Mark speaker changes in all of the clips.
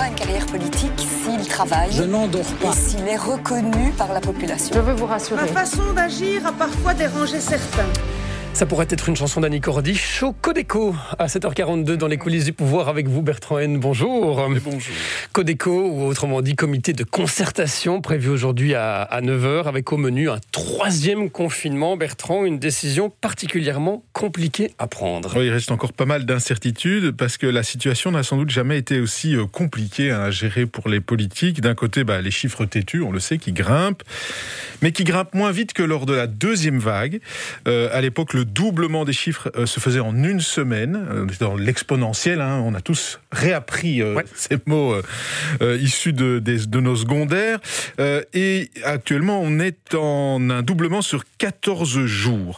Speaker 1: pas une carrière politique s'il travaille.
Speaker 2: Je n'en dors pas.
Speaker 1: Et s'il est reconnu par la population.
Speaker 3: Je veux vous rassurer.
Speaker 4: Ma façon d'agir a parfois dérangé certains.
Speaker 5: Ça pourrait être une chanson d'Annie Cordy, au Codeco, à 7h42 dans les coulisses du pouvoir avec vous Bertrand Haine. Bonjour.
Speaker 6: Bonjour.
Speaker 5: Codeco, ou autrement dit comité de concertation, prévu aujourd'hui à 9h, avec au menu un 3e confinement. Bertrand, une décision particulièrement compliquée à prendre.
Speaker 6: Oui, il reste encore pas mal d'incertitudes parce que la situation n'a sans doute jamais été aussi compliquée à gérer pour les politiques. D'un côté, les chiffres têtus, on le sait, qui grimpent, mais qui grimpent moins vite que lors de la 2e vague. À l'époque, le doublement des chiffres se faisait en une semaine, dans l'exponentiel. On a tous réappris ces mots issus de nos secondaires. Et actuellement, on est en un doublement sur 14 jours.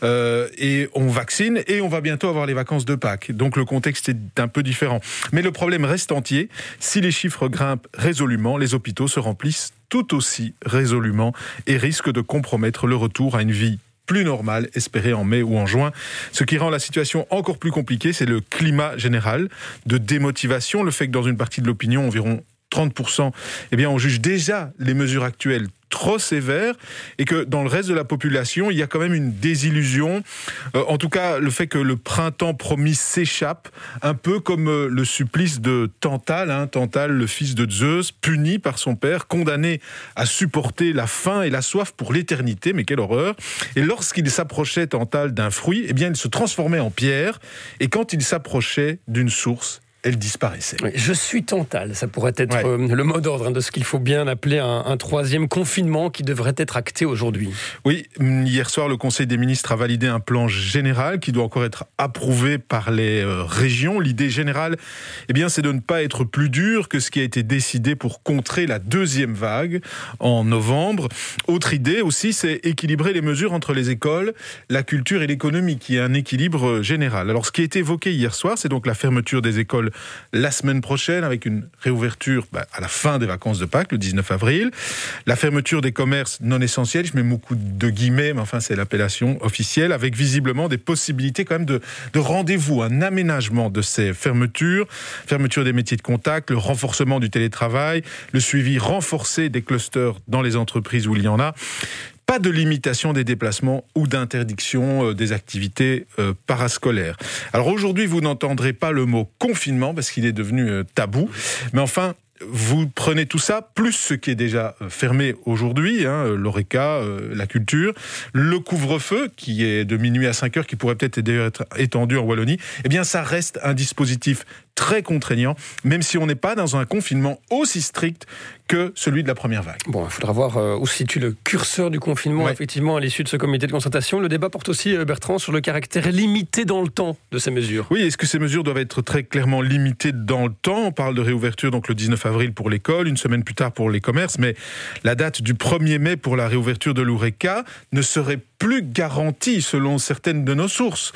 Speaker 6: Et on vaccine et on va bientôt avoir les vacances de Pâques. Donc le contexte est un peu différent. Mais le problème reste entier. Si les chiffres grimpent résolument, les hôpitaux se remplissent tout aussi résolument et risquent de compromettre le retour à une vie plus normale, espérée en mai ou en juin. Ce qui rend la situation encore plus compliquée, c'est le climat général de démotivation, le fait que dans une partie de l'opinion, environ 30%, on juge déjà les mesures actuelles trop sévères et que dans le reste de la population, il y a quand même une désillusion. En tout cas, le fait que le printemps promis s'échappe, un peu comme le supplice de Tantale, Tantale, le fils de Zeus, puni par son père, condamné à supporter la faim et la soif pour l'éternité, mais quelle horreur. Et lorsqu'il s'approchait, Tantale, d'un fruit, il se transformait en pierre, et quand il s'approchait d'une source, elle disparaissait.
Speaker 5: Oui, je suis Tantale, ça pourrait être le mot d'ordre de ce qu'il faut bien appeler un 3e confinement qui devrait être acté aujourd'hui.
Speaker 6: Oui, hier soir, le Conseil des ministres a validé un plan général qui doit encore être approuvé par les régions. L'idée générale, c'est de ne pas être plus dur que ce qui a été décidé pour contrer la 2e vague en novembre. Autre idée aussi, c'est équilibrer les mesures entre les écoles, la culture et l'économie, qui est un équilibre général. Alors, ce qui a été évoqué hier soir, c'est donc la fermeture des écoles la semaine prochaine, avec une réouverture à la fin des vacances de Pâques, le 19 avril. La fermeture des commerces non essentiels, je mets beaucoup de guillemets, mais enfin c'est l'appellation officielle, avec visiblement des possibilités quand même de rendez-vous, un aménagement de ces fermetures des métiers de contact, le renforcement du télétravail, le suivi renforcé des clusters dans les entreprises où il y en a. Pas de limitation des déplacements ou d'interdiction des activités parascolaires. Alors aujourd'hui, vous n'entendrez pas le mot confinement parce qu'il est devenu tabou. Mais enfin, vous prenez tout ça, plus ce qui est déjà fermé aujourd'hui, l'Horeca, la culture, le couvre-feu qui est de minuit à 5h, qui pourrait peut-être d'ailleurs être étendu en Wallonie, ça reste un dispositif très contraignant, même si on n'est pas dans un confinement aussi strict que celui de la première vague.
Speaker 5: Bon, il faudra voir où se situe le curseur du confinement, effectivement, à l'issue de ce comité de concertation. Le débat porte aussi, Bertrand, sur le caractère limité dans le temps de ces mesures.
Speaker 6: Oui, est-ce que ces mesures doivent être très clairement limitées dans le temps ? On parle de réouverture, donc le 19 avril pour l'école, une semaine plus tard pour les commerces, mais la date du 1er mai pour la réouverture de l'Horeca ne serait plus garantie selon certaines de nos sources.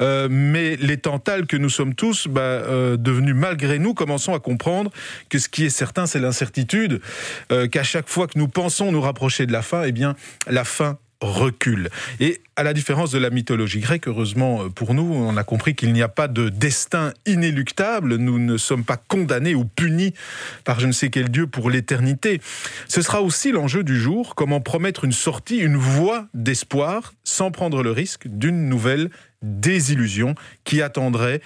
Speaker 6: Mais les Tantales que nous sommes tous, devenus malgré nous, commençons à comprendre que ce qui est certain, c'est l'incertitude, qu'à chaque fois que nous pensons nous rapprocher de la fin, la fin recule. Et à la différence de la mythologie grecque, heureusement pour nous, on a compris qu'il n'y a pas de destin inéluctable. Nous ne sommes pas condamnés ou punis par je ne sais quel dieu pour l'éternité. Ce sera aussi l'enjeu du jour, comment promettre une sortie, une voie d'espoir, sans prendre le risque d'une nouvelle désillusion qui attendrait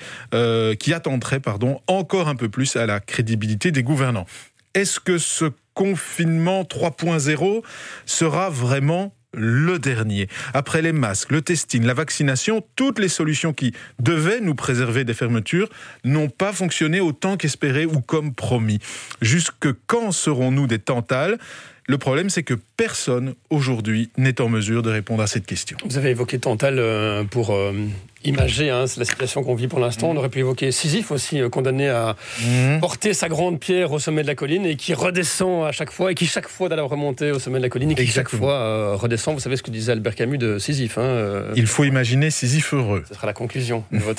Speaker 6: encore un peu plus à la crédibilité des gouvernants. Est-ce que ce confinement 3.0 sera vraiment le dernier? Après les masques, le testing, la vaccination, toutes les solutions qui devaient nous préserver des fermetures n'ont pas fonctionné autant qu'espéré ou comme promis. Jusque quand serons-nous des Tantales ? Le problème, c'est que personne, aujourd'hui, n'est en mesure de répondre à cette question.
Speaker 5: Vous avez évoqué Tantale pour imager c'est la situation qu'on vit pour l'instant. On aurait pu évoquer Sisyphe aussi, condamné à porter sa grande pierre au sommet de la colline et qui redescend à chaque fois, et qui chaque fois d'aller remonter au sommet de la colline et qui chaque fois redescend. Vous savez ce que disait Albert Camus de Sisyphe. Il
Speaker 6: faut imaginer Sisyphe heureux.
Speaker 5: Ce sera la conclusion de votre